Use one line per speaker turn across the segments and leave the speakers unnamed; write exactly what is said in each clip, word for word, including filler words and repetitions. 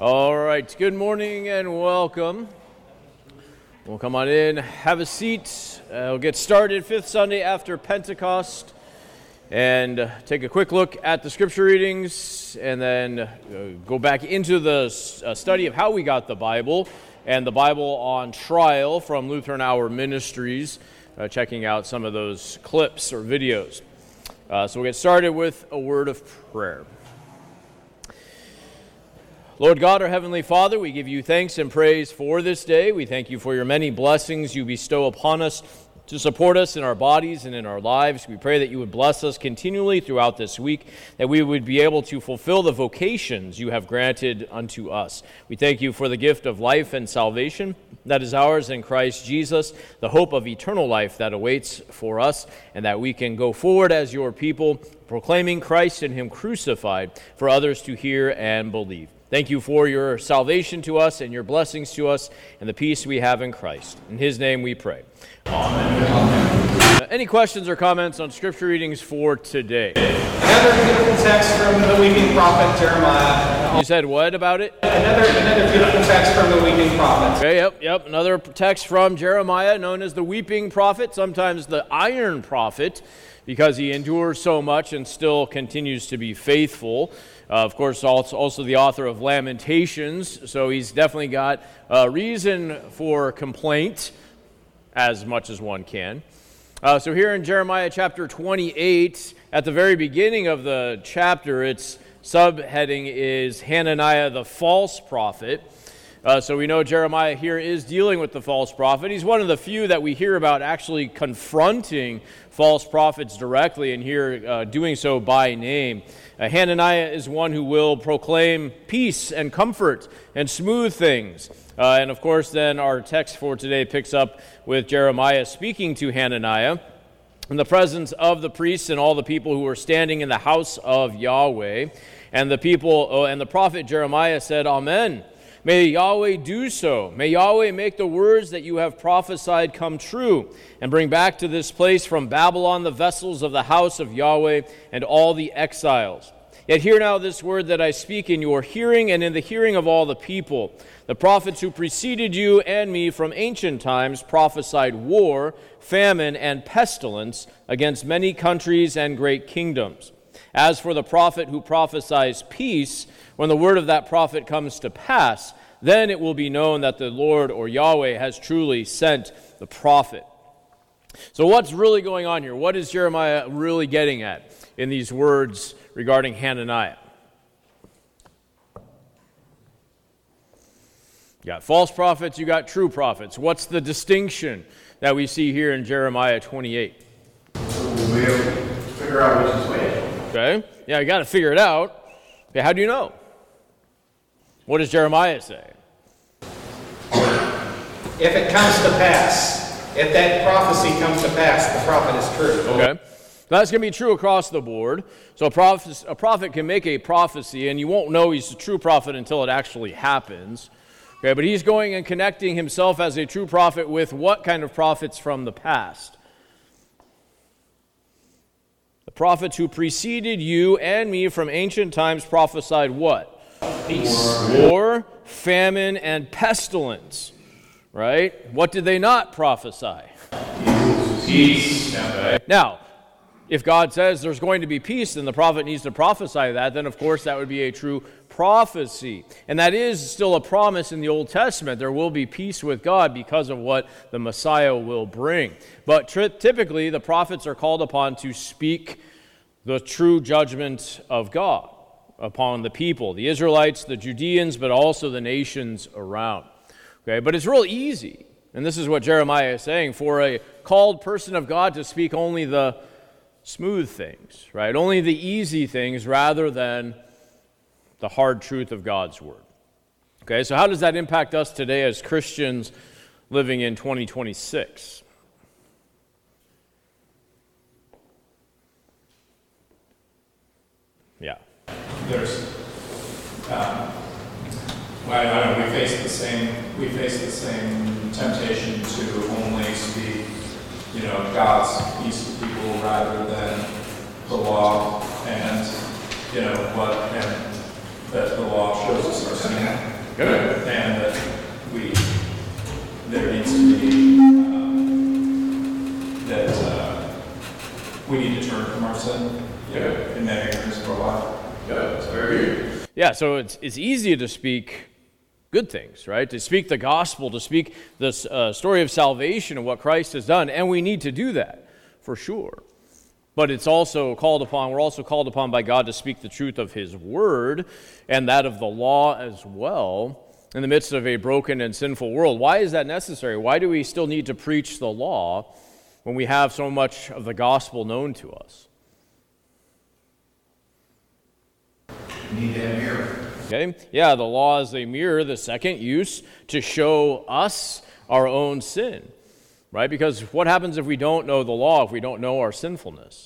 All right, good morning and welcome. We'll come on in, have a seat. Uh, we'll get started fifth Sunday after Pentecost and uh, take a quick look at the scripture readings and then uh, go back into the uh, study of how we got the Bible and the Bible on Trial from Lutheran Hour Ministries, uh, checking out some of those clips or videos. Uh, so we'll get started with a word of prayer. Lord God, our Heavenly Father, we give you thanks and praise for this day. We thank you for your many blessings you bestow upon us to support us in our bodies and in our lives. We pray that you would bless us continually throughout this week, that we would be able to fulfill the vocations you have granted unto us. We thank you for the gift of life and salvation that is ours in Christ Jesus, the hope of eternal life that awaits for us, and that we can go forward as your people, proclaiming Christ and him crucified for others to hear and believe. Thank you for your salvation to us and your blessings to us and the peace we have in Christ. In his name we pray. Amen. Amen. Uh, any questions or comments on scripture readings for today?
Another beautiful text from the weeping prophet Jeremiah.
You said what about it?
Another, another beautiful text from the weeping prophet.
Okay, yep, yep. Another text from Jeremiah known as the weeping prophet, sometimes the iron prophet, because he endures so much and still continues to be faithful. Uh, of course, also, also the author of Lamentations, so he's definitely got a reason for complaint, as much as one can. Uh, so here in Jeremiah chapter twenty-eight, at the very beginning of the chapter, its subheading is Hananiah the false prophet. Uh, so we know Jeremiah here is dealing with the false prophet. He's one of the few that we hear about actually confronting false prophets directly, and here uh, doing so by name. Uh, Hananiah is one who will proclaim peace and comfort and smooth things. Uh, and of course, then our text for today picks up with Jeremiah speaking to Hananiah in the presence of the priests and all the people who were standing in the house of Yahweh. And the people, oh, and the prophet Jeremiah said, Amen. May Yahweh do so. May Yahweh make the words that you have prophesied come true, and bring back to this place from Babylon the vessels of the house of Yahweh and all the exiles. Yet hear now this word that I speak in your hearing and in the hearing of all the people. The prophets who preceded you and me from ancient times prophesied war, famine, and pestilence against many countries and great kingdoms. As for the prophet who prophesies peace, when the word of that prophet comes to pass, then it will be known that the Lord or Yahweh has truly sent the prophet. So what's really going on here? What is Jeremiah really getting at in these words regarding Hananiah? You got false prophets, you got true prophets. What's the distinction that we see here in Jeremiah twenty-eight?
We'll figure out which is which.
Okay, yeah, you got to figure it out. Okay, how do you know? What does Jeremiah say?
If it comes to pass, if that prophecy comes to pass, the prophet is true.
Okay, so that's going to be true across the board. So a prophet, a prophet can make a prophecy, and you won't know he's a true prophet until it actually happens. Okay, but he's going and connecting himself as a true prophet with what kind of prophets from the past? The prophets who preceded you and me from ancient times prophesied what?
Peace.
War, famine, and pestilence. Right? What did they not prophesy?
Peace.
Now, if God says there's going to be peace, then the prophet needs to prophesy that, then of course that would be a true prophecy. And that is still a promise in the Old Testament. There will be peace with God because of what the Messiah will bring. But tri- typically, the prophets are called upon to speak the true judgment of God upon the people, the Israelites, the Judeans, but also the nations around. Okay, but it's real easy, and this is what Jeremiah is saying, for a called person of God to speak only the smooth things, right? Only the easy things rather than the hard truth of God's word. Okay, so how does that impact us today as Christians living in twenty twenty-six? Yeah.
There's, um, well, I don't know, we face the same, we face the same temptation to only speak, you know, God's peace to people rather than the law and, you know, what, and that the law shows us our sin. Good. And that we, there needs to be, um, that uh, we need to turn from our sin yeah, in many areas of our life.
Yeah, that's very good.
Yeah, so it's it's easy to speak good things, right? To speak the gospel, to speak this uh, story of salvation and what Christ has done, and we need to do that, for sure. But it's also called upon, we're also called upon by God to speak the truth of His Word and that of the law as well in the midst of a broken and sinful world. Why is that necessary? Why do we still need to preach the law when we have so much of the gospel known to us?
You need that mirror.
Okay? Yeah, the law is a mirror, the second use, to show us our own sin. Right? Because what happens if we don't know the law, if we don't know our sinfulness?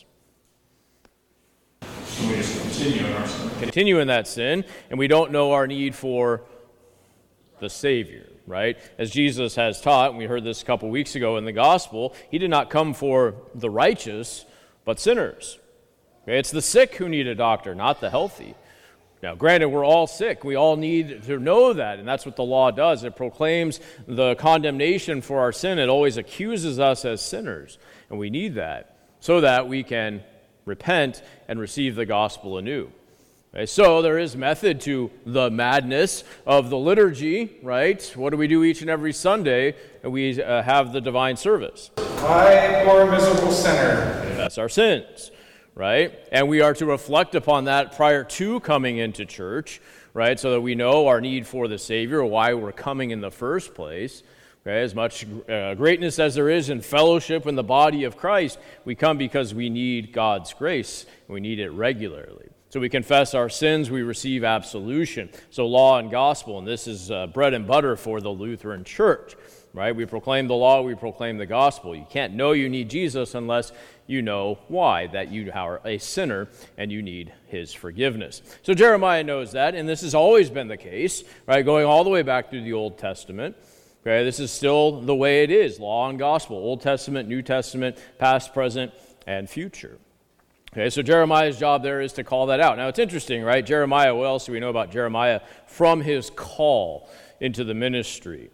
And we just continue in our sin.
Continue in that sin, and we don't know our need for the Savior, right? As Jesus has taught, and we heard this a couple weeks ago in the gospel, He did not come for the righteous, but sinners. Okay? It's the sick who need a doctor, not the healthy. Now, granted, we're all sick. We all need to know that, and that's what the law does. It proclaims the condemnation for our sin. It always accuses us as sinners, and we need that so that we can repent and receive the gospel anew. Okay, so there is method to the madness of the liturgy, right? What do we do each and every Sunday? We uh, have the divine service.
I, poor miserable sinner.
Confess our sins. Right? And we are to reflect upon that prior to coming into church, right? So that we know our need for the Savior, why we're coming in the first place. Okay? As much uh, greatness as there is in fellowship in the body of Christ, we come because we need God's grace, and we need it regularly. So we confess our sins, we receive absolution. So law and gospel, and this is uh, bread and butter for the Lutheran Church. Right? We proclaim the law, we proclaim the gospel. You can't know you need Jesus unless you know why, that you are a sinner and you need His forgiveness. So Jeremiah knows that, and this has always been the case, right? Going all the way back through the Old Testament. Okay, this is still the way it is, law and gospel, Old Testament, New Testament, past, present, and future. Okay, so Jeremiah's job there is to call that out. Now it's interesting, right? Jeremiah, what else do we know about Jeremiah from his call into the ministry?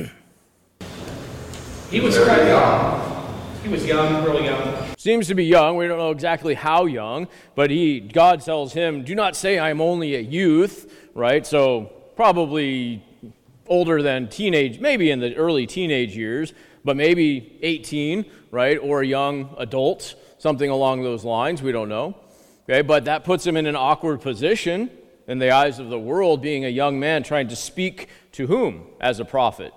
He was quite young. He was young, really young.
Seems to be young. We don't know exactly how young, but he, God tells him, do not say I'm only a youth, right? So probably older than teenage, maybe in the early teenage years, but maybe eighteen, right? Or a young adult, something along those lines. We don't know. Okay, but that puts him in an awkward position in the eyes of the world, being a young man trying to speak to whom as a prophet?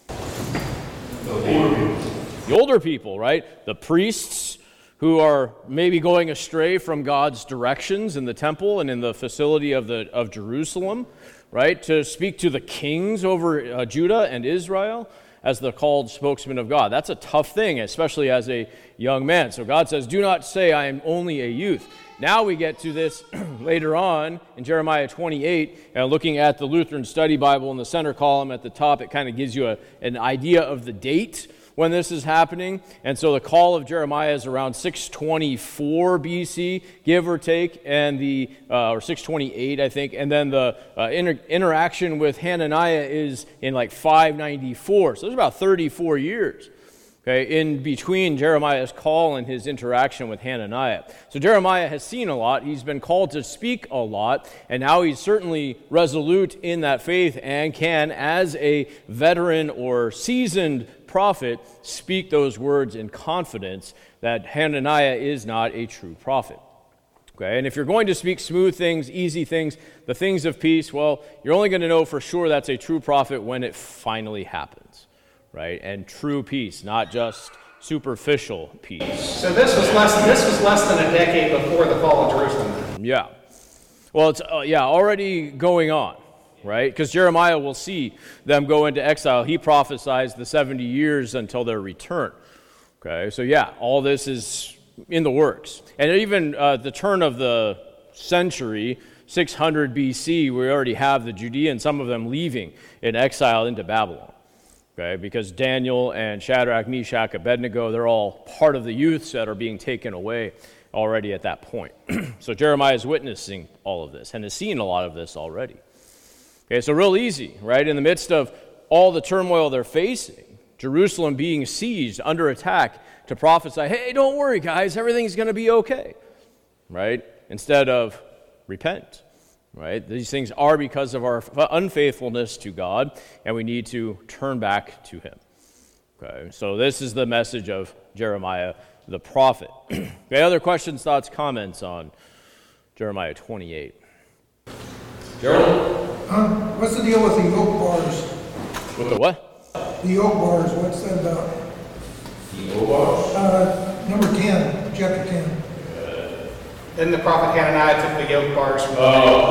The older people, right? The priests who are maybe going astray from God's directions in the temple and in the facility of the of Jerusalem, right? To speak to the kings over uh, Judah and Israel as the called spokesman of God. That's a tough thing, especially as a young man. So God says, do not say I am only a youth. Now we get to this later on in Jeremiah twenty-eight, uh, looking at the Lutheran Study Bible in the center column at the top. It kind of gives you a, an idea of the date when this is happening. And so the call of Jeremiah is around six twenty-four B C, give or take, and the uh, or six twenty-eight, I think. And then the uh, inter- interaction with Hananiah is in like five ninety-four. So there's about thirty-four years. Okay, in between Jeremiah's call and his interaction with Hananiah. So Jeremiah has seen a lot. He's been called to speak a lot, and now he's certainly resolute in that faith and can, as a veteran or seasoned prophet, speak those words in confidence that Hananiah is not a true prophet. Okay, and if you're going to speak smooth things, easy things, the things of peace, well, you're only going to know for sure that's a true prophet when it finally happens. Right, and true peace, not just superficial peace.
So this was less. This was less than a decade before the fall of Jerusalem.
Yeah, well, it's uh, yeah already going on, right? Because Jeremiah will see them go into exile. He prophesies the seventy years until their return. Okay, so yeah, all this is in the works, and even uh, the turn of the century, six hundred B C, we already have the Judeans, some of them leaving in exile into Babylon. Okay, because Daniel and Shadrach, Meshach, Abednego, they're all part of the youths that are being taken away already at that point. So Jeremiah is witnessing all of this and has seen a lot of this already. Okay, so real easy, right? In the midst of all the turmoil they're facing, Jerusalem being sieged, under attack, to prophesy, hey, don't worry, guys, everything's going to be okay, right? Instead of repent, right? These things are because of our unfaithfulness to God, and we need to turn back to him. Okay, so this is the message of Jeremiah the prophet. Okay, other questions, thoughts, comments on Jeremiah twenty-eight? Gerald?
Um, what's the deal with the yoke bars?
With the what?
The yoke bars, what's that about?
The yoke bars?
Uh, number ten, chapter ten.
Then the prophet Hananiah took the yoke bars from the
Oh,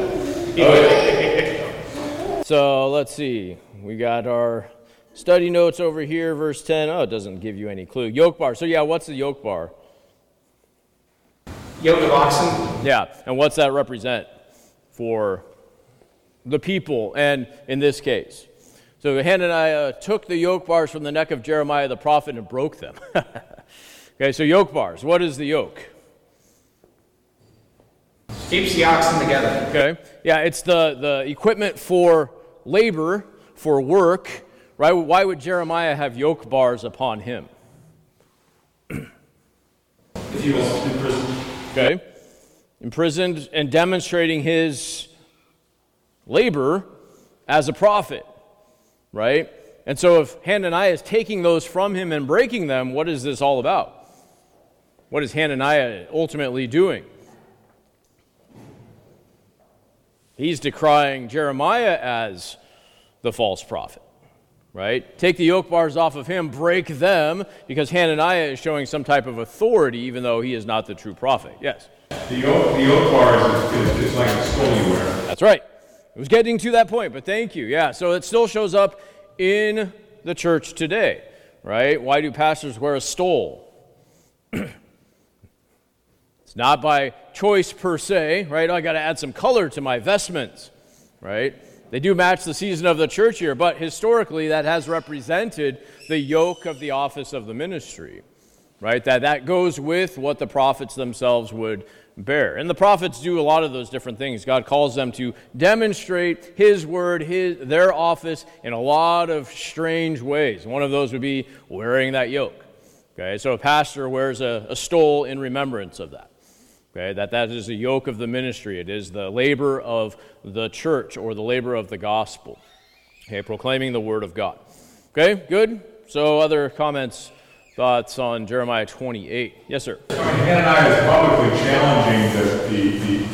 okay.
So let's see. We got our study notes over here, verse ten. Oh, it doesn't give you any clue. Yoke bar. So yeah, what's the yoke bar?
Yoke of oxen.
Yeah, and what's that represent for the people, and in this case? So Hananiah took the yoke bars from the neck of Jeremiah the prophet and broke them. Okay, so yoke bars. What is the yoke?
Keeps the oxen together.
Okay, yeah, it's the, the equipment for labor, for work, right? Why would Jeremiah have yoke bars upon him?
If he was imprisoned.
Okay, imprisoned and demonstrating his labor as a prophet, right? And so if Hananiah is taking those from him and breaking them, what is this all about? What is Hananiah ultimately doing? He's decrying Jeremiah as the false prophet, right? Take the yoke bars off of him, break them, because Hananiah is showing some type of authority, even though he is not the true prophet. Yes?
The yoke, the yoke bars is, is, is like a stole you wear.
That's right. It was getting to that point, but thank you. Yeah, so it still shows up in the church today, right? Why do pastors wear a stole? It's not by choice per se, right? I got to add some color to my vestments, right? They do match the season of the church year, but historically that has represented the yoke of the office of the ministry, right? That that goes with what the prophets themselves would bear. And the prophets do a lot of those different things. God calls them to demonstrate his word, his their office in a lot of strange ways. One of those would be wearing that yoke. Okay, so a pastor wears a, a stole in remembrance of that. Okay, that that is a yoke of the ministry. It is the labor of the church or the labor of the gospel. Okay, proclaiming the word of God. Okay, good. So other comments, thoughts on Jeremiah twenty-eight? Yes, sir.
Hananiah is publicly challenging the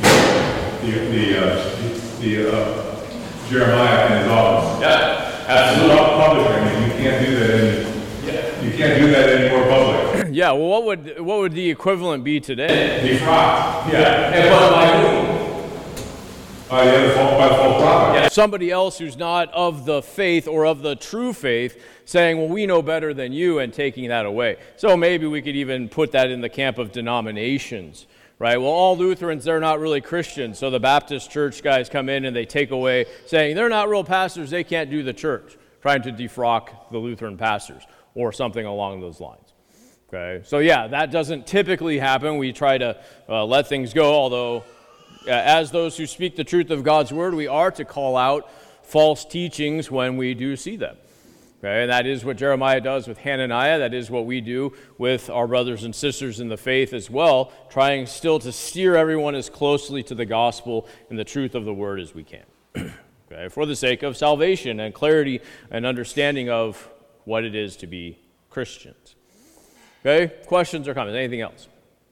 the the the, the, uh, the uh, Jeremiah in his office.
Yeah, absolutely.
Publicly, I mean, you can't do that any.
Yeah.
You can't do that any more public.
Yeah. Well, what would what would the equivalent be today?
Defrocked.
Yeah. And what by whom?
By the other false, by the false prophet.
Yeah.
Somebody else who's not of the faith or of the true faith saying, well, we know better than you, and taking that away. So maybe we could even put that in the camp of denominations, right? Well, all Lutherans, they're not really Christians, so the Baptist church guys come in and they take away, saying they're not real pastors, they can't do the church, trying to defrock the Lutheran pastors or something along those lines. Okay, so yeah, that doesn't typically happen. We try to uh, let things go, although uh, as those who speak the truth of God's word, we are to call out false teachings when we do see them. Okay, and that is what Jeremiah does with Hananiah. That is what we do with our brothers and sisters in the faith as well, trying still to steer everyone as closely to the gospel and the truth of the word as we can. Okay, for the sake of salvation and clarity and understanding of what it is to be Christians. Okay, questions or comments? Anything else?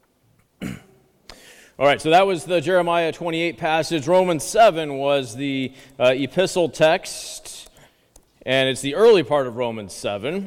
All right, so that was the Jeremiah twenty-eight passage. Romans seven was the uh, epistle text, and it's the early part of Romans seven.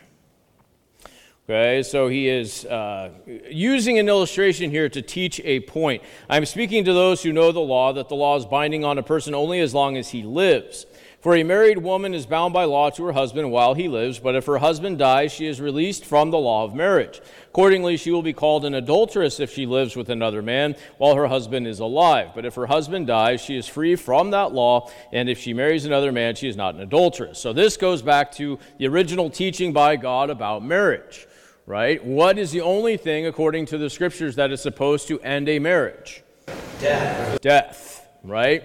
Okay, so he is uh, using an illustration here to teach a point. I'm speaking to those who know the law, that the law is binding on a person only as long as he lives. For a married woman is bound by law to her husband while he lives, but if her husband dies, she is released from the law of marriage. Accordingly, she will be called an adulteress if she lives with another man while her husband is alive. But if her husband dies, she is free from that law, and if she marries another man, she is not an adulteress. So this goes back to the original teaching by God about marriage, right? What is the only thing, according to the scriptures, that is supposed to end a marriage?
Death.
Death, right?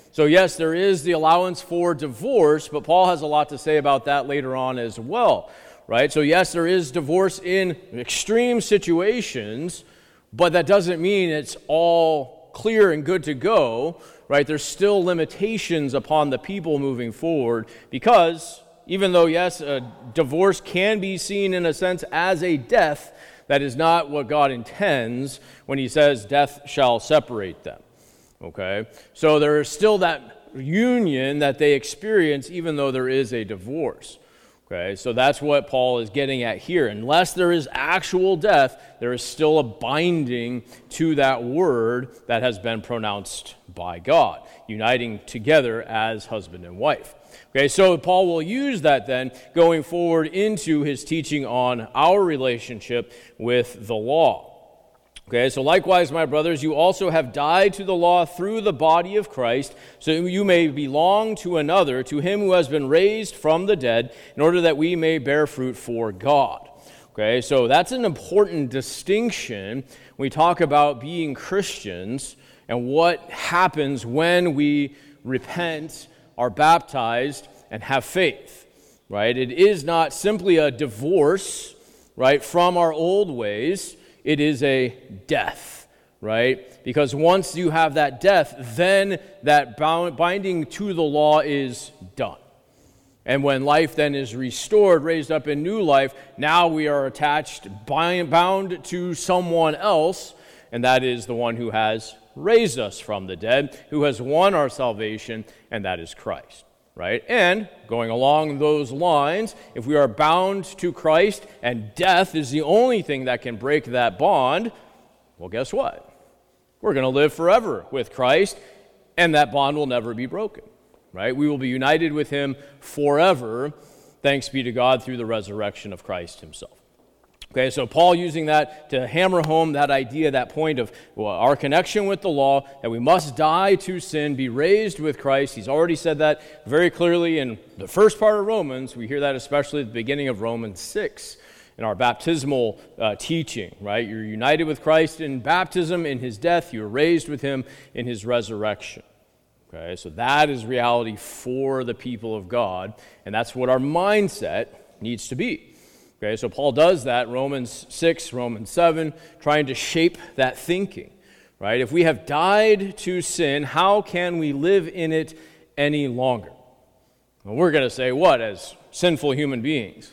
So yes, there is the allowance for divorce, but Paul has a lot to say about that later on as well, right? So yes, there is divorce in extreme situations, but that doesn't mean it's all clear and good to go, right? There's still limitations upon the people moving forward because even though, yes, a divorce can be seen in a sense as a death, that is not what God intends when he says death shall separate them. Okay, so there is still that union that they experience even though there is a divorce. Okay, so that's what Paul is getting at here. Unless there is actual death, there is still a binding to that word that has been pronounced by God, uniting together as husband and wife. Okay, so Paul will use that then going forward into his teaching on our relationship with the law. Okay, so likewise, my brothers, you also have died to the law through the body of Christ, so you may belong to another, to him who has been raised from the dead, in order that we may bear fruit for God. Okay, so that's an important distinction when we talk about being Christians and what happens when we repent, are baptized, and have faith, right? It is not simply a divorce, right, from our old ways. It is a death, right? Because once you have that death, then that bound, binding to the law is done. And when life then is restored, raised up in new life, now we are attached, bound to someone else, and that is the one who has raised us from the dead, who has won our salvation, and that is Christ. Right? And going along those lines, if we are bound to Christ and death is the only thing that can break that bond, well, guess what? We're going to live forever with Christ, and that bond will never be broken. Right? We will be united with him forever, thanks be to God through the resurrection of Christ himself. Okay, so Paul using that to hammer home that idea, that point of well, our connection with the law, that we must die to sin, be raised with Christ. He's already said that very clearly in the first part of Romans. We hear that especially at the beginning of Romans six in our baptismal uh, teaching, right? You're united with Christ in baptism, in his death. You're raised with him in his resurrection. Okay, so that is reality for the people of God, and that's what our mindset needs to be. Okay, so Paul does that, Romans six, Romans seven, trying to shape that thinking, right? If we have died to sin, how can we live in it any longer? Well, we're going to say what as sinful human beings?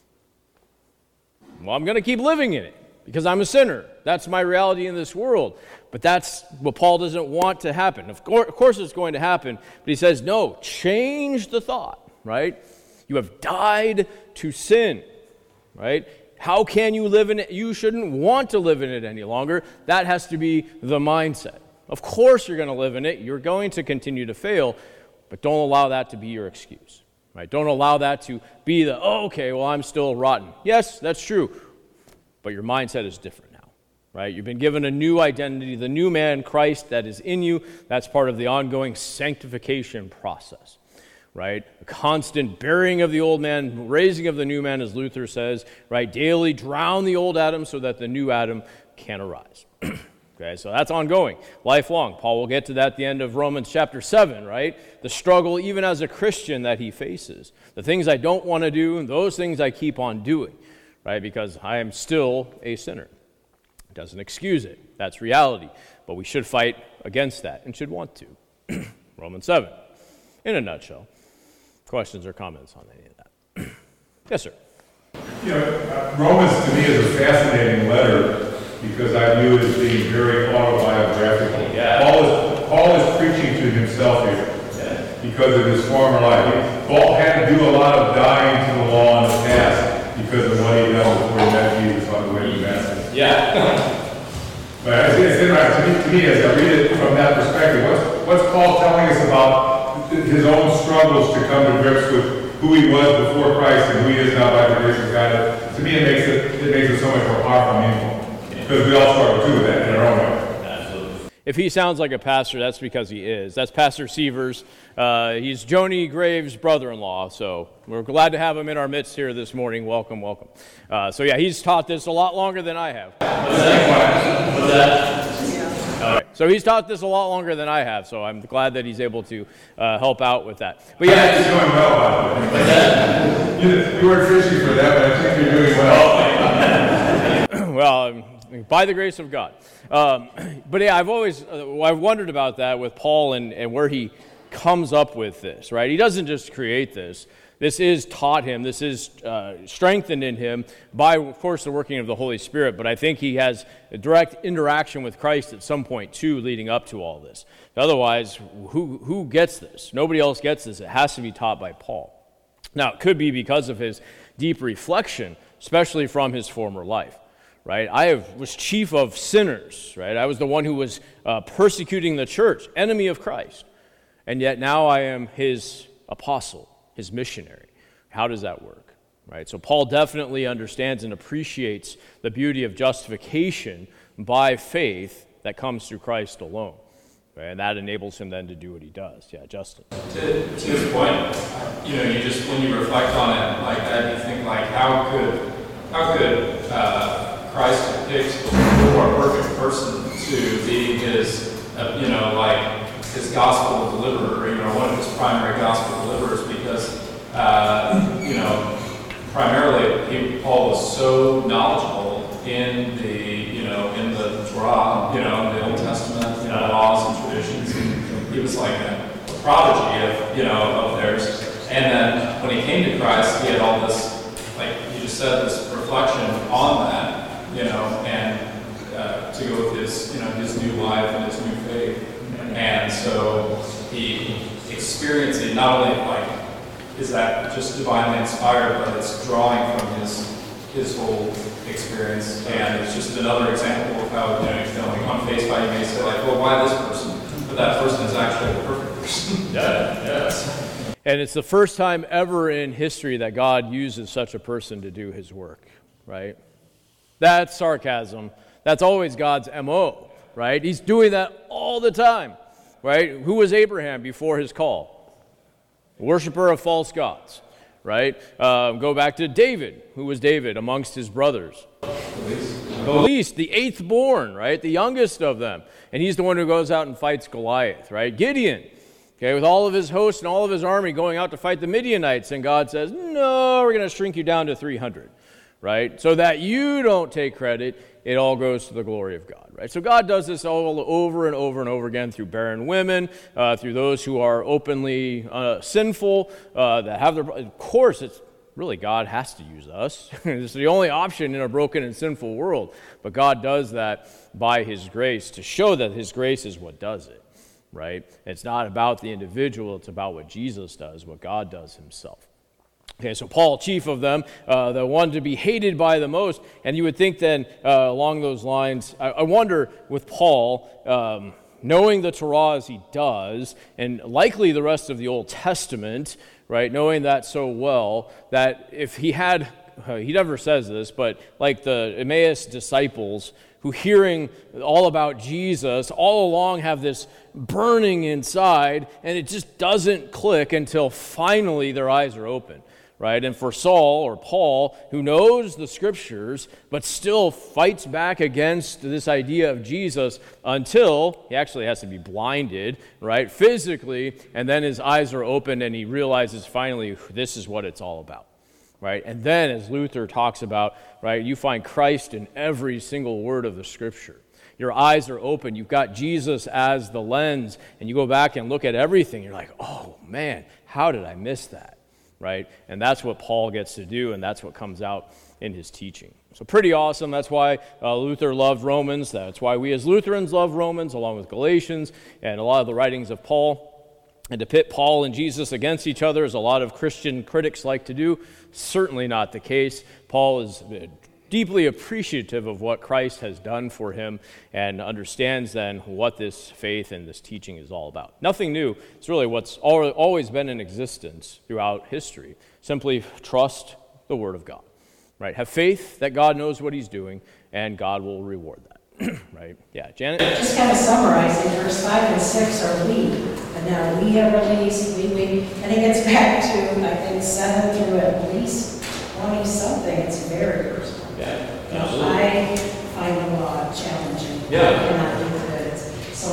Well, I'm going to keep living in it because I'm a sinner. That's my reality in this world. But that's what Paul doesn't want to happen. Of course it's going to happen, but he says, no, change the thought, right? You have died to sin. Right? How can you live in it? You shouldn't want to live in it any longer. That has to be the mindset. Of course you're going to live in it. You're going to continue to fail, but don't allow that to be your excuse. Right? Don't allow that to be the, oh, okay, well, I'm still rotten. Yes, that's true, but your mindset is different now. Right? You've been given a new identity, the new man, Christ, that is in you. That's part of the ongoing sanctification process. Right? A constant burying of the old man, raising of the new man, as Luther says, right? Daily drown the old Adam so that the new Adam can arise. Okay, so that's ongoing, lifelong. Paul will get to that at the end of Romans chapter seven, right? The struggle, even as a Christian, that he faces. The things I don't want to do, those things I keep on doing, right? Because I am still a sinner. It doesn't excuse it. That's reality. But we should fight against that and should want to. Romans seven, in a nutshell. Questions or comments on any of that? Yes, sir.
You know, uh, Romans to me is a fascinating letter because I view it as being very autobiographical.
Yeah.
Paul is, Paul is preaching to himself here
Yeah.
because of his former life. He, Paul had to do a lot of dying to the law in the past because of what he done before he met Jesus on the way to Damascus.
Yeah.
But it's, it's interesting to me, to me as I read it from that perspective. What's, what's Paul telling us about his own struggles to come to grips with who he was before Christ and who he is now by the grace of God? To me, it makes it it makes it so much more powerful and meaningful because we all struggle too with that in our own way.
Absolutely.
If he sounds like a pastor, that's because he is. That's Pastor Severs. Uh, he's Joni Graves' brother-in-law, so we're glad to have him in our midst here this morning. Welcome, welcome. Uh, so yeah, he's taught this a lot longer than I have.
What's that? What's that?
All right. So he's taught this a lot longer than I have, so I'm glad that he's able to uh, help out with that. But yeah,
You're doing well, by the way. You, you weren't fishing for that, but I think you're doing well.
well, um, by the grace of God. Um, but yeah, I've always uh, I've wondered about that with Paul and, and where he comes up with this, right? He doesn't just create this. This is taught him. This is uh, strengthened in him by, of course, the working of the Holy Spirit. But I think he has a direct interaction with Christ at some point, too, leading up to all this. Otherwise, who who gets this? Nobody else gets this. It has to be taught by Paul. Now, it could be because of his deep reflection, especially from his former life. Right, I have, was chief of sinners, right? I was the one who was uh, persecuting the church, enemy of Christ. And yet now I am his apostle, his missionary. How does that work? Right? So Paul definitely understands and appreciates the beauty of justification by faith that comes through Christ alone. Right? And that enables him then to do what he does. Yeah, Justin.
To, to his point, you know, you just, when you reflect on it like that, you think like, how could, how could, uh, Christ picks the more perfect person to be his, uh, you know, like his gospel deliverer, you know, one of his primary gospel deliverers, because, uh, you know, primarily he, Paul was so knowledgeable in the, you know, in the Torah, you know, in the Old Testament, you know, laws and traditions, and he was like a, a prodigy of, you know, of theirs. And then when he came to Christ, he had all this, like you just said, this reflection on that. You know, and uh, to go with his, you know, his new life and his new faith, and so he experienced it. Not only like is that just divinely inspired, but it's drawing from his his whole experience, and it's just another example of how, you know, you know, on face value you may say like, well, why this person? But that person is actually the perfect person. Yeah, yes.
And it's the first time ever in history that God uses such a person to do his work, right? That's sarcasm. That's always God's M O, right? He's doing that all the time, right? Who was Abraham before his call? A worshiper of false gods, right? Uh, go back to David. Who was David amongst his brothers? The least, the eighth born, right? The youngest of them. And he's the one who goes out and fights Goliath, right? Gideon, okay, with all of his hosts and all of his army going out to fight the Midianites. And God says, no, we're going to shrink you down to three hundred. Right? So that you don't take credit, it all goes to the glory of God, right? So God does this all over and over and over again through barren women, uh, through those who are openly uh, sinful, uh, that have their, of course, it's really God has to use us. It's the only option in a broken and sinful world. But God does that by his grace to show that his grace is what does it, right? It's not about the individual, it's about what Jesus does, what God does himself. Okay, so Paul, chief of them, uh, the one to be hated by the most, and you would think then uh, along those lines, I, I wonder with Paul, um, knowing the Torah as he does, and likely the rest of the Old Testament, right, knowing that so well, that if he had, uh, he never says this, but like the Emmaus disciples, who hearing all about Jesus all along have this burning inside, and it just doesn't click until finally their eyes are open. Right? And for Saul or Paul, who knows the scriptures, but still fights back against this idea of Jesus until he actually has to be blinded, right, physically, and then his eyes are opened and he realizes finally this is what it's all about. Right? And then as Luther talks about, right, you find Christ in every single word of the scripture. Your eyes are open. You've got Jesus as the lens, and you go back and look at everything. You're like, oh man, how did I miss that? Right? And that's what Paul gets to do, and that's what comes out in his teaching. So pretty awesome. That's why uh, Luther loved Romans. That's why we as Lutherans love Romans, along with Galatians and a lot of the writings of Paul. And to pit Paul and Jesus against each other, as a lot of Christian critics like to do, certainly not the case. Paul is deeply appreciative of what Christ has done for him and understands then what this faith and this teaching is all about. Nothing new. It's really what's always been in existence throughout history. Simply trust the Word of God. Right? Have faith that God knows what he's doing and God will reward that. Right? Yeah, Janet?
Just kind of summarizing, verse five and six are we. And now we have released, we, we, and it gets back to, I think, seven through at least twenty-something. It's very personal.
Yeah,
You know,
absolutely.
I find the law challenging.
Yeah.
I cannot do it. So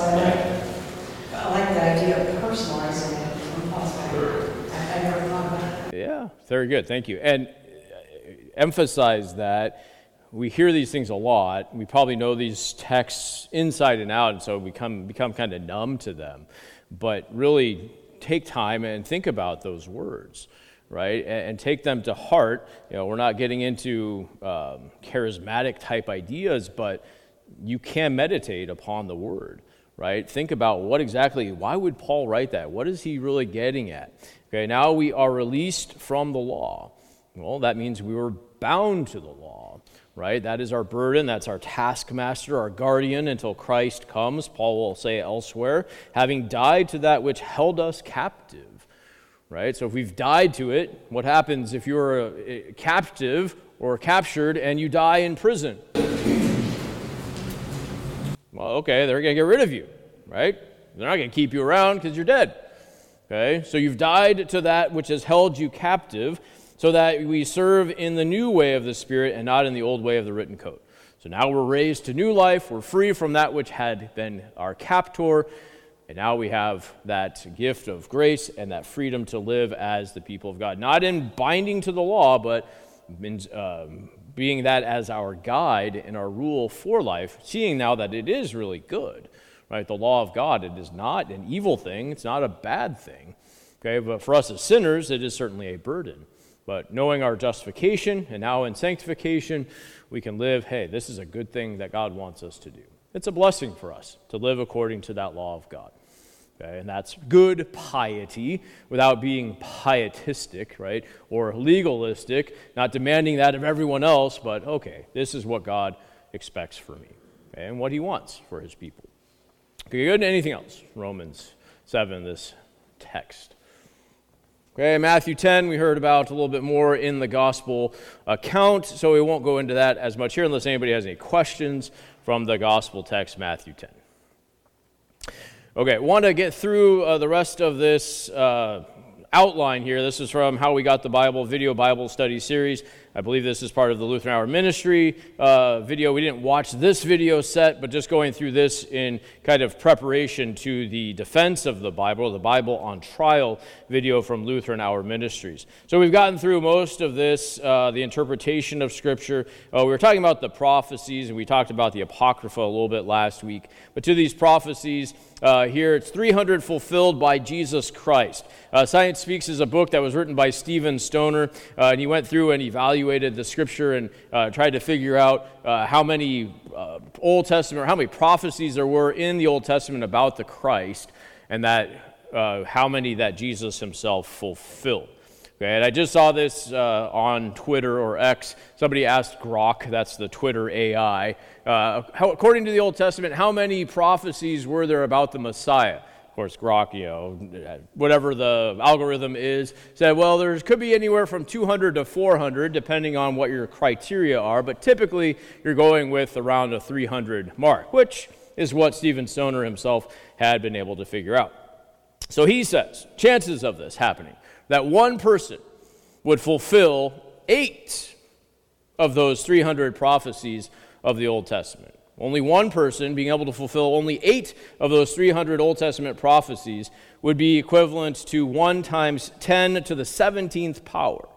I like, I like the idea of personalizing it from possible. I, I never thought about it.
Yeah, very good. Thank you. And uh, emphasize that we hear these things a lot. We probably know these texts inside and out, and so we become, become kind of numb to them. But really take time and think about those words, right? And, and take them to heart. You know, we're not getting into um, charismatic type ideas, but you can meditate upon the word, right? Think about what exactly, why would Paul write that? What is he really getting at? Okay, now we are released from the law. Well, that means we were bound to the law, right? That is our burden. That's our taskmaster, our guardian until Christ comes. Paul will say elsewhere, having died to that which held us captive, right? So if we've died to it, what happens if you're a, a captive or captured and you die in prison? Well, okay, they're going to get rid of you, right? They're not going to keep you around because you're dead. Okay, so you've died to that which has held you captive, so that we serve in the new way of the Spirit and not in the old way of the written code. So now we're raised to new life. We're free from that which had been our captor, and now we have that gift of grace and that freedom to live as the people of God. Not in binding to the law, but in, um, being that as our guide and our rule for life, seeing now that it is really good. Right? The law of God, it is not an evil thing. It's not a bad thing. Okay, but for us as sinners, it is certainly a burden. But knowing our justification and now in sanctification, we can live, hey, this is a good thing that God wants us to do. It's a blessing for us to live according to that law of God. Okay, and that's good piety without being pietistic, right, or legalistic, not demanding that of everyone else, but okay, this is what God expects for me, okay, and what he wants for his people. Okay, good. Anything else? Romans seven, this text. Okay, Matthew ten, we heard about a little bit more in the gospel account, so we won't go into that as much here unless anybody has any questions from the gospel text, Matthew ten. Okay, want to get through uh, the rest of this uh, outline here. This is from How We Got the Bible, video Bible study series. I believe this is part of the Lutheran Hour Ministry uh, video. We didn't watch this video set, but just going through this in kind of preparation to the Defense of the Bible, the Bible on Trial video from Lutheran Hour Ministries. So we've gotten through most of this, uh, the interpretation of Scripture. Uh, we were talking about the prophecies, and we talked about the Apocrypha a little bit last week. But to these prophecies, uh, here it's three hundred fulfilled by Jesus Christ. Uh, Science Speaks is a book that was written by Stephen Stoner, uh, and he went through and evaluated the Scripture and uh, tried to figure out uh, how many uh, Old Testament, or how many prophecies there were in the Old Testament about the Christ, and that uh, how many that Jesus himself fulfilled. Okay, and I just saw this uh, on Twitter or X. Somebody asked Grok, that's the Twitter A I, uh, how, according to the Old Testament, how many prophecies were there about the Messiah? Of course, Grok, you know, whatever the algorithm is, said, well, there could be anywhere from two hundred to four hundred, depending on what your criteria are, but typically you're going with around a three hundred mark, which is what Stephen Stoner himself had been able to figure out. So he says, chances of this happening, that one person would fulfill eight of those three hundred prophecies of the Old Testament. Only one person being able to fulfill only eight of those three hundred Old Testament prophecies would be equivalent to one times ten to the seventeenth power.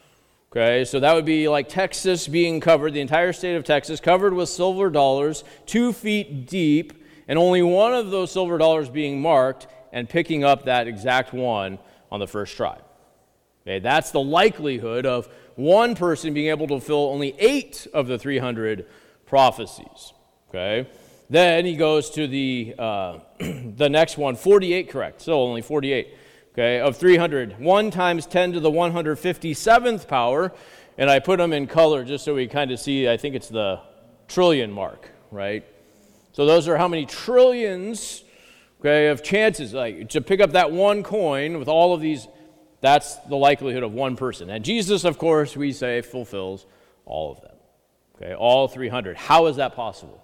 Okay, so that would be like Texas being covered, the entire state of Texas, covered with silver dollars, two feet deep, and only one of those silver dollars being marked and picking up that exact one on the first try. Okay, that's the likelihood of one person being able to fulfill only eight of the three hundred prophecies. Okay, then he goes to the uh, the next one, forty-eight, correct, so only forty-eight, okay, of three hundred. one times ten to the one hundred fifty-seventh power, and I put them in color just so we kind of see, I think it's the trillion mark, right? So those are how many trillions, okay, of chances, like to pick up that one coin with all of these, that's the likelihood of one person. And Jesus, of course, we say fulfills all of them, okay, all three hundred. How is that possible?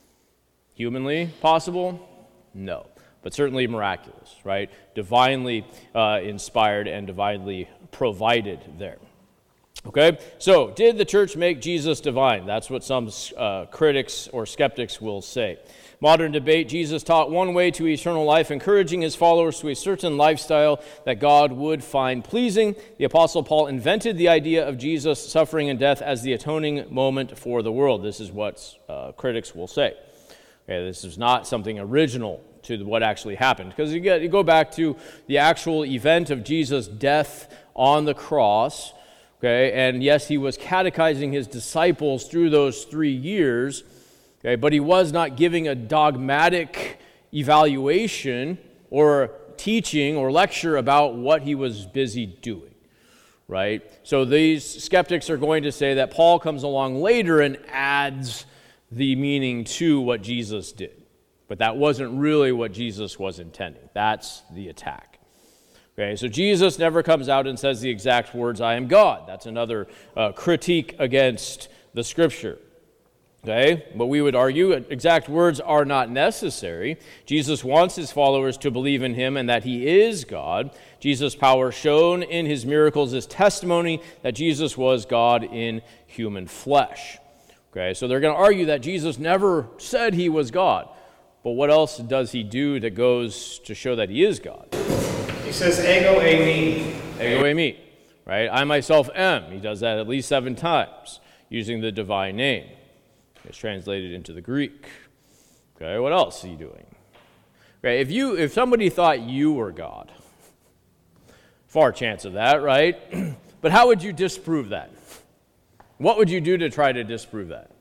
Humanly possible? No. But certainly miraculous, right? Divinely uh, inspired and divinely provided there. Okay? So, did the church make Jesus divine? That's what some uh, critics or skeptics will say. modern debate, Jesus taught one way to eternal life, encouraging his followers to a certain lifestyle that God would find pleasing. The Apostle Paul invented the idea of Jesus' suffering and death as the atoning moment for the world. This is what uh, critics will say. Okay, this is not something original to what actually happened, because you, get, you go back to the actual event of Jesus' death on the cross. Okay, and yes, he was catechizing his disciples through those three years, okay, but he was not giving a dogmatic evaluation or teaching or lecture about what he was busy doing, right? So these skeptics are going to say that Paul comes along later and adds the meaning to what Jesus did, but that wasn't really what Jesus was intending. That's the attack. Okay, so Jesus never comes out and says the exact words, "I am God." That's another uh, critique against the Scripture. Okay, but we would argue exact words are not necessary. Jesus wants his followers to believe in him and that he is God. Jesus' power shown in his miracles is testimony that Jesus was God in human flesh. Okay, so they're going to argue that Jesus never said he was God. But what else does he do that goes to show that he is God?
He says, ego eimi.
Ego eimi, right? I myself am. He does that at least seven times using the divine name. It's translated into the Greek. Okay, what else is he doing? Okay, if you if somebody thought you were God, far chance of that, right? But how would you disprove that? What would you do to try to disprove that?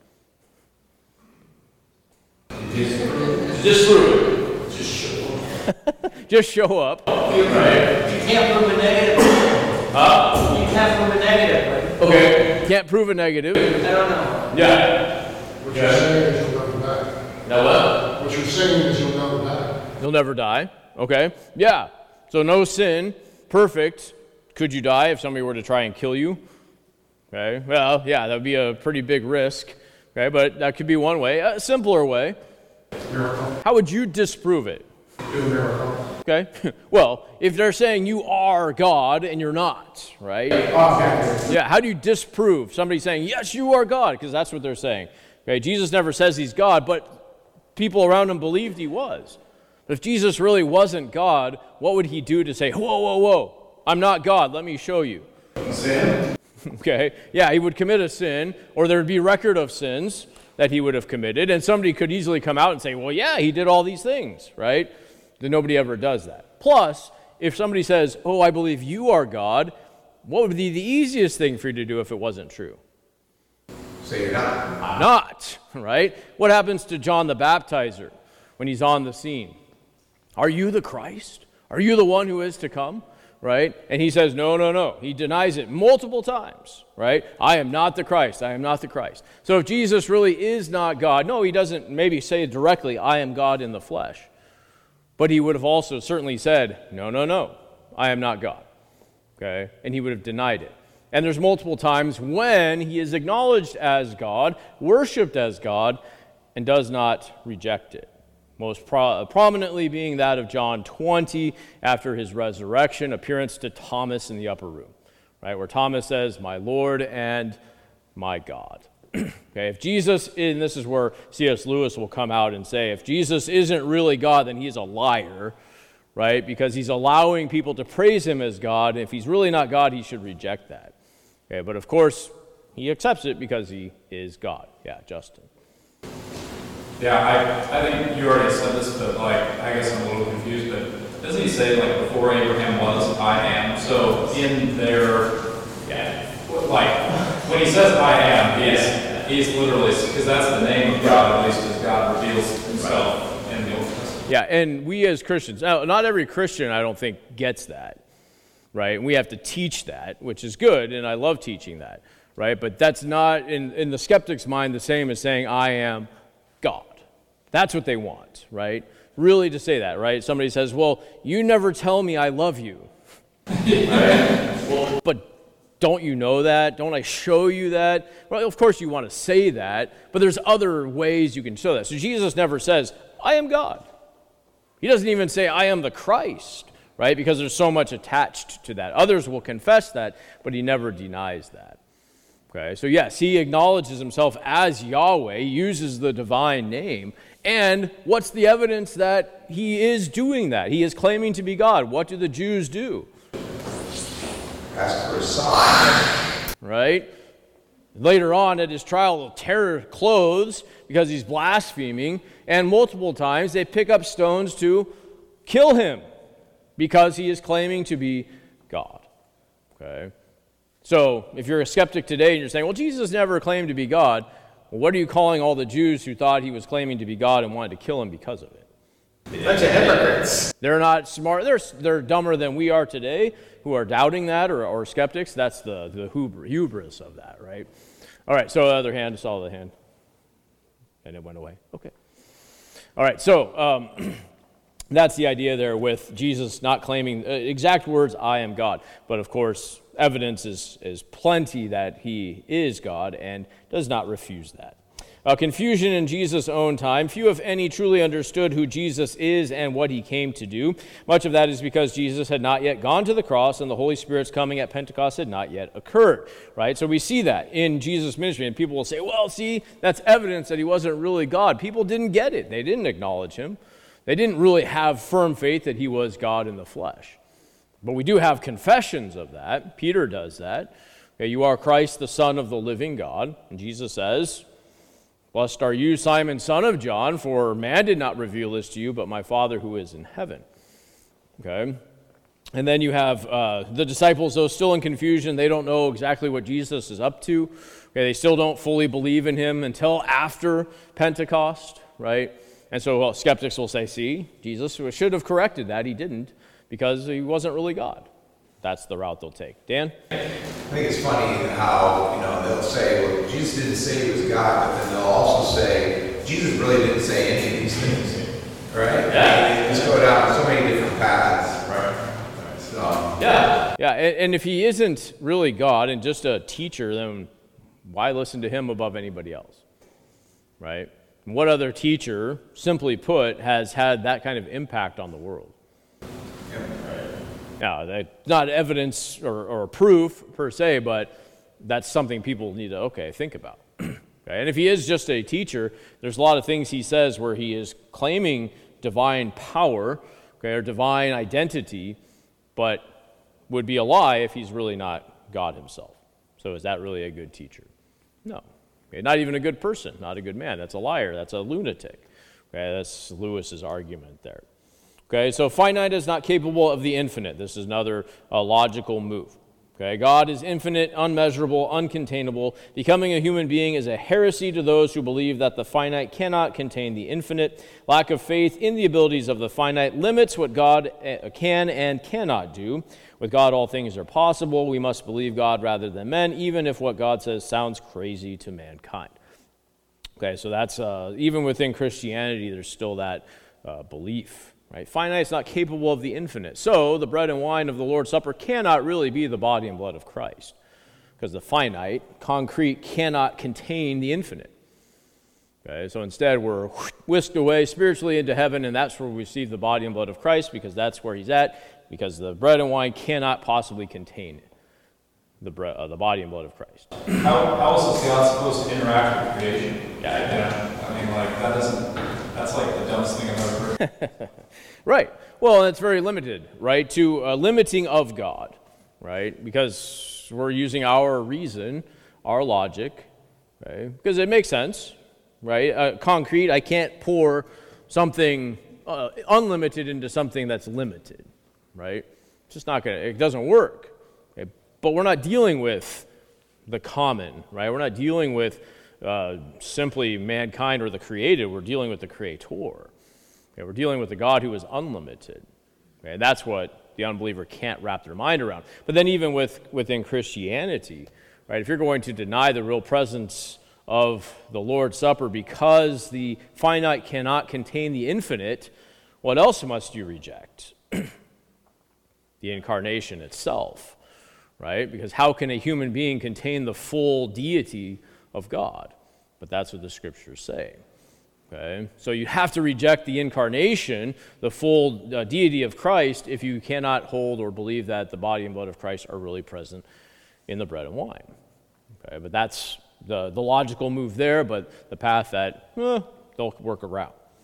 Disprove it. Just show up.
Just show up.
Right. You can't prove a negative. Huh? You can't prove a negative. Right? Okay.
Can't prove a negative.
I don't know.
Yeah.
What you're saying is you'll never die.
Now what?
What you're saying is you'll never die.
You'll never die. Okay. Yeah. So no sin. Perfect. Could you die if somebody were to try and kill you? Okay. Well, yeah, that would be a pretty big risk. Okay, but that could be one way. A simpler way.
Miracle.
How would you disprove it?
Do a miracle.
Okay. Well, if they're saying you are God and you're not, right?
Okay.
Yeah, how do you disprove somebody saying, yes, you are God? Because that's what they're saying. Okay, Jesus never says he's God, but people around him believed he was. But if Jesus really wasn't God, what would he do to say, whoa, whoa, whoa, I'm not God, let me show you?
Sin.
Okay, yeah, he would commit a sin, or there would be record of sins that he would have committed, and somebody could easily come out and say, well, yeah, he did all these things, right? Then nobody ever does that. Plus, if somebody says, oh, I believe you are God, what would be the easiest thing for you to do if it wasn't true?
Say you're not.
I'm not, right? What happens to John the Baptizer when he's on the scene? Are you the Christ? Are you the one who is to come? Right? And he says, no, no, no. He denies it multiple times, right? I am not the Christ. I am not the Christ. So if Jesus really is not God, no, he doesn't maybe say directly, I am God in the flesh. But he would have also certainly said, no, no, no, I am not God. Okay? And he would have denied it. And there's multiple times when he is acknowledged as God, worshiped as God, and does not reject it. Most pro- prominently being that of John twenty, after his resurrection, appearance to Thomas in the upper room, right, where Thomas says, my Lord and my God. Okay, if Jesus, and this is where C S Lewis will come out and say, if Jesus isn't really God, then he's a liar, right, because he's allowing people to praise him as God. If he's really not God, he should reject that. Okay, but of course, he accepts it because he is God. Yeah, Justin.
Yeah, I, I think you already said this, but like, I guess I'm a little confused, but doesn't he say, like, before Abraham was, I am? So in there, yeah, like, when he says I am, he's, he's literally, because that's the name of God, at least as God reveals himself right in the Old Testament.
Yeah, and we as Christians, now, not every Christian, I don't think, gets that, right? And we have to teach that, which is good, and I love teaching that, right? But that's not, in, in the skeptic's mind, the same as saying I am God. That's what they want, right? Really to say that, right? Somebody says, well, you never tell me I love you. Well, but don't you know that? Don't I show you that? Well, of course you want to say that, but there's other ways you can show that. So Jesus never says, I am God. He doesn't even say, I am the Christ, right? Because there's so much attached to that. Others will confess that, but he never denies that. Okay, so yes, he acknowledges himself as Yahweh, uses the divine name, And what's the evidence that he is doing that? He is claiming to be God. What do the Jews do?
Ask for a sign.
Right? Later on at his trial, they'll tear clothes because he's blaspheming, and multiple times they pick up stones to kill him because he is claiming to be God. Okay? So if you're a skeptic today and you're saying, well, Jesus never claimed to be God, well, what are you calling all the Jews who thought he was claiming to be God and wanted to kill him because of it?
Bunch of hypocrites.
They're not smart. They're, they're dumber than we are today who are doubting that or, or skeptics. That's the, the hubris of that, right? All right, so the other hand, I saw the hand. And it went away. Okay. All right, so um, that's the idea there with Jesus not claiming uh, exact words, I am God. But of course, evidence is, is plenty that he is God and does not refuse that. Uh, confusion in Jesus' own time. Few, if any, truly understood who Jesus is and what he came to do. Much of that is because Jesus had not yet gone to the cross and the Holy Spirit's coming at Pentecost had not yet occurred, right? So we see that in Jesus' ministry, and people will say, well, see, that's evidence that he wasn't really God. People didn't get it. They didn't acknowledge him. They didn't really have firm faith that he was God in the flesh. But we do have confessions of that. Peter does that. Okay, you are Christ, the Son of the living God. And Jesus says, blessed are you, Simon, son of John, for man did not reveal this to you, but my Father who is in heaven. Okay? And then you have uh, the disciples, though still in confusion. They don't know exactly what Jesus is up to. Okay, they still don't fully believe in him until after Pentecost, right? And so well, skeptics will say, see, Jesus should have corrected that. He didn't, because he wasn't really God. That's the route they'll take. Dan?
I think it's funny how, you know, they'll say, well, Jesus didn't say he was God, but then they'll also say, Jesus really didn't say any of these things, right? Yeah. They just go down so many different paths, right? So,
yeah. Yeah, and, and if he isn't really God and just a teacher, then why listen to him above anybody else, right? What other teacher, simply put, has had that kind of impact on the world? Now, that's not evidence or, or proof per se, but that's something people need to, okay, think about. Okay? And if he is just a teacher, there's a lot of things he says where he is claiming divine power, okay, or divine identity, but would be a lie if he's really not God himself. So is that really a good teacher? No. Okay, not even a good person, not a good man. That's a liar. That's a lunatic. Okay, that's Lewis's argument there. Okay, so finite is not capable of the infinite. This is another uh, logical move. Okay, God is infinite, unmeasurable, uncontainable. Becoming a human being is a heresy to those who believe that the finite cannot contain the infinite. Lack of faith in the abilities of the finite limits what God can and cannot do. With God, all things are possible. We must believe God rather than men, even if what God says sounds crazy to mankind. Okay, so that's, uh, even within Christianity, there's still that uh, belief. Right? Finite is not capable of the infinite. So the bread and wine of the Lord's Supper cannot really be the body and blood of Christ, because the finite, concrete, cannot contain the infinite. Okay, so instead we're whisked away spiritually into heaven, and that's where we receive the body and blood of Christ, because that's where he's at, because the bread and wine cannot possibly contain the, bre- uh, the body and blood of Christ.
How, how else is God supposed to interact with creation? Yeah, yeah. I mean, like, that doesn't, that's like the dumbest thing I've ever heard.
Right. Well, it's very limited, right, to a limiting of God, right, because we're using our reason, our logic, right, because it makes sense, right? Uh, concrete, I can't pour something uh, unlimited into something that's limited, right? It's just not going to, it doesn't work. Okay? But we're not dealing with the common, right? We're not dealing with uh, simply mankind or the created. We're dealing with the creator. Okay, we're dealing with a God who is unlimited. Okay, that's what the unbeliever can't wrap their mind around. But then even with within Christianity, right, if you're going to deny the real presence of the Lord's Supper because the finite cannot contain the infinite, what else must you reject? The incarnation itself, right? Because how can a human being contain the full deity of God? But that's what the scriptures say. Okay, so you have to reject the incarnation, the full uh, deity of Christ, if you cannot hold or believe that the body and blood of Christ are really present in the bread and wine. Okay, but that's the, the logical move there, but the path that eh, they'll work around.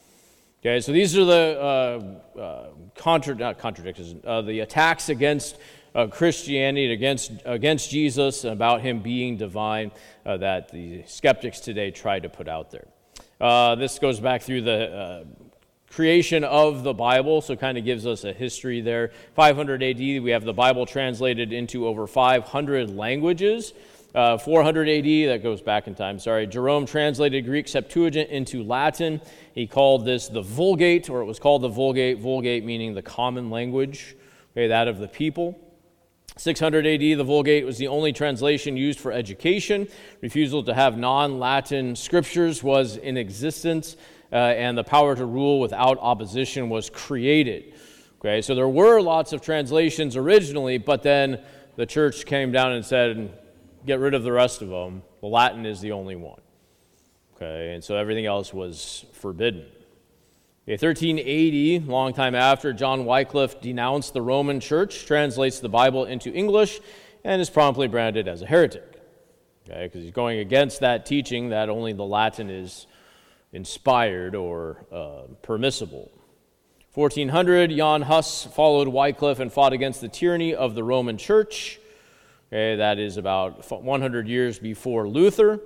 Okay, so these are the uh, uh, contra- not contradictions, uh, the attacks against uh, Christianity, against against Jesus, and about him being divine uh, that the skeptics today try to put out there. Uh, this goes back through the uh, creation of the Bible, so it kind of gives us a history there. five hundred A D, we have the Bible translated into over five hundred languages. Uh, four hundred A D, that goes back in time, sorry. Jerome translated Greek Septuagint into Latin. He called this the Vulgate, or it was called the Vulgate, Vulgate meaning the common language, okay, that of the people. six hundred A D, the Vulgate was the only translation used for education. Refusal to have non-Latin scriptures was in existence, uh, and the power to rule without opposition was created. Okay, so there were lots of translations originally, but then the church came down and said, get rid of the rest of them. The Latin is the only one. Okay, and so everything else was forbidden. Okay, thirteen eighty, long time after, John Wycliffe denounced the Roman Church, translates the Bible into English, and is promptly branded as a heretic. Okay, because he's going against that teaching that only the Latin is inspired or uh, permissible. fourteen hundred, Jan Hus followed Wycliffe and fought against the tyranny of the Roman Church. Okay, that is about one hundred years before Luther.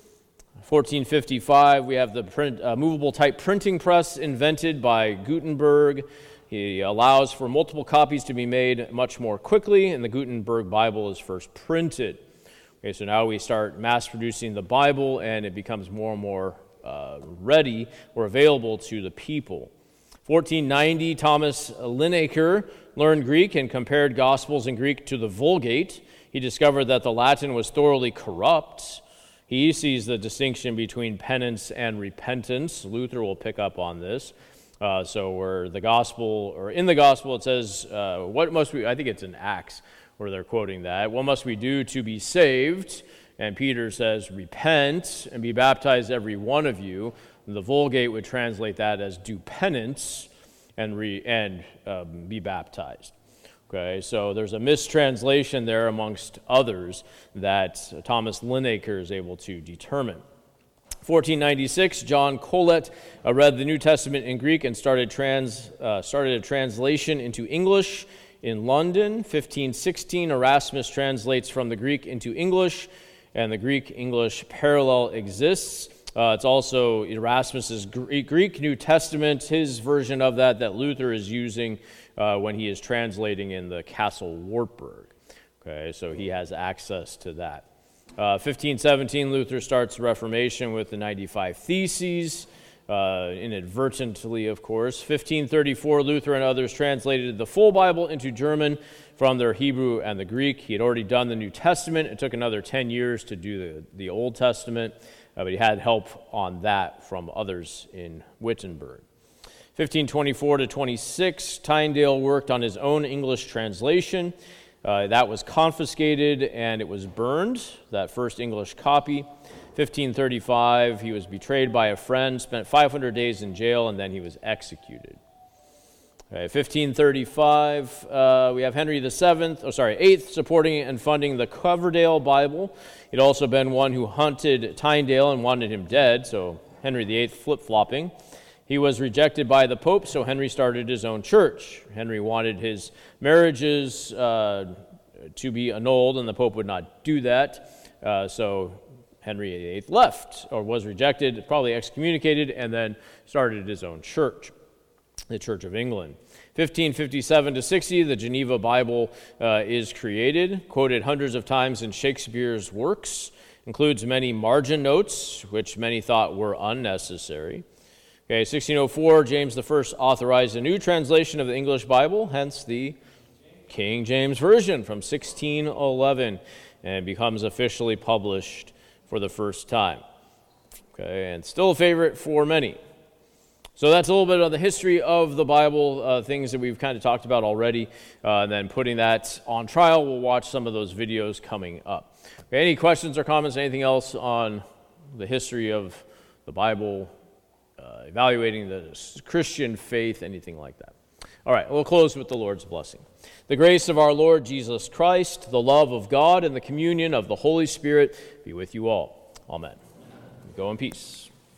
fourteen fifty-five, we have the print, uh, movable type printing press invented by Gutenberg. He allows for multiple copies to be made much more quickly, and the Gutenberg Bible is first printed. Okay, so now we start mass producing the Bible, and it becomes more and more uh, ready or available to the people. fourteen ninety, Thomas Linacre learned Greek and compared Gospels in Greek to the Vulgate. He discovered that the Latin was thoroughly corrupt. He sees the distinction between penance and repentance. Luther will pick up on this. Uh, so where the gospel, or in the gospel, it says, uh, what must we, I think it's in Acts where they're quoting that, what must we do to be saved? And Peter says, repent and be baptized every one of you. The Vulgate would translate that as do penance and, re, and um, be baptized. Okay, so there's a mistranslation there amongst others that Thomas Linacre is able to determine. fourteen ninety-six, John Colet uh, read the New Testament in Greek and started trans uh, started a translation into English in London. fifteen sixteen, Erasmus translates from the Greek into English, and the Greek-English parallel exists. Uh, it's also Erasmus's Greek New Testament, his version of that, that Luther is using uh, when he is translating in the Castle Wartburg. Okay, so he has access to that. Uh, fifteen seventeen, Luther starts the Reformation with the ninety-five Theses, uh, inadvertently, of course. fifteen thirty-four, Luther and others translated the full Bible into German from their Hebrew and the Greek. He had already done the New Testament. It took another ten years to do the, the Old Testament. Uh, but he had help on that from others in Wittenberg. fifteen twenty-four to twenty-six, Tyndale worked on his own English translation. Uh, that was confiscated and it was burned, that first English copy. fifteen thirty-five, he was betrayed by a friend, spent five hundred days in jail, and then he was executed. Okay, fifteen thirty-five, uh, we have Henry the Seventh, oh sorry, Eighth, supporting and funding the Coverdale Bible. He'd also been one who hunted Tyndale and wanted him dead, so Henry the Eighth flip-flopping. He was rejected by the Pope, so Henry started his own church. Henry wanted his marriages uh, to be annulled, and the Pope would not do that, uh, so Henry the Eighth left, or was rejected, probably excommunicated, and then started his own church, the Church of England. fifteen fifty-seven to sixty, the Geneva Bible uh, is created, quoted hundreds of times in Shakespeare's works, includes many margin notes, which many thought were unnecessary. Okay, sixteen oh four, James the First authorized a new translation of the English Bible, hence the King James Version from sixteen eleven, and it becomes officially published for the first time. Okay, and still a favorite for many. So that's a little bit of the history of the Bible, uh, things that we've kind of talked about already, uh, and then putting that on trial. We'll watch some of those videos coming up. Okay, any questions or comments, anything else on the history of the Bible, uh, evaluating the Christian faith, anything like that? All right, we'll close with the Lord's blessing. The grace of our Lord Jesus Christ, the love of God, and the communion of the Holy Spirit be with you all. Amen. Go in peace.